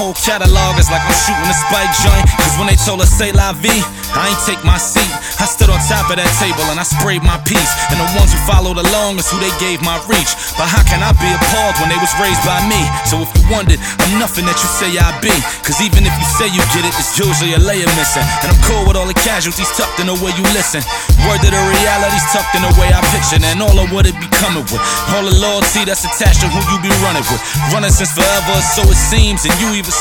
whole catalog is like I'm shooting a spike joint. Cause when they told us say la vie, I ain't take my seat. I stood on top of that table and I sprayed my piece. And the ones who followed along is who they gave my reach. But how can I be appalled when they was raised by me? So if you wondered, I'm nothing that you say I be. Cause even if you say you get it, it's usually a layer missing. And I'm cool with all the casualties tucked in the way you listen. Word to the reality's tucked in the way I picture. And all of what it be coming with, all the loyalty that's attached to who you be running with. Running since forever, so it seems. And you even